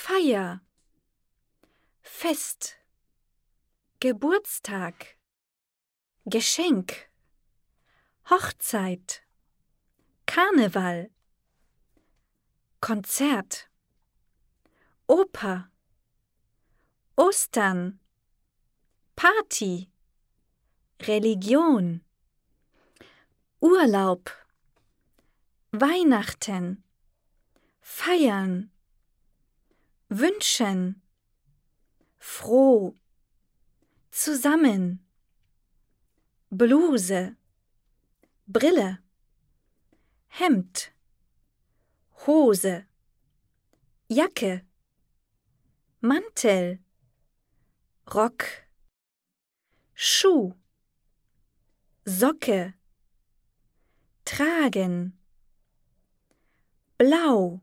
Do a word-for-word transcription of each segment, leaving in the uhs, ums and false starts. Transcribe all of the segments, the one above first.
Feier, Fest, Geburtstag, Geschenk, Hochzeit, Karneval, Konzert, Oper, Ostern, Party, Religion, Urlaub, Weihnachten, Feiern, Wünschen, froh, zusammen, Bluse, Brille, Hemd, Hose, Jacke, Mantel, Rock, Schuh, Socke, tragen, blau,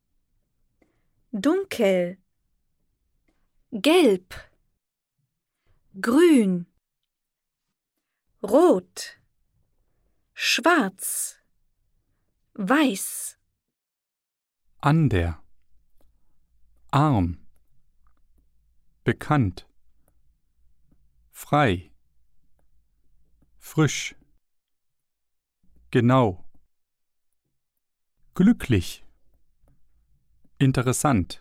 dunkel, gelb, grün, rot, schwarz, weiß. An der, arm, bekannt, frei, frisch, genau, glücklich, interessant,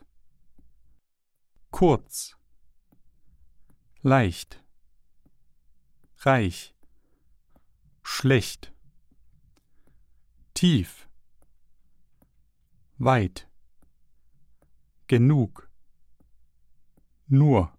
kurz, leicht, reich, schlecht, tief, weit, genug, nur.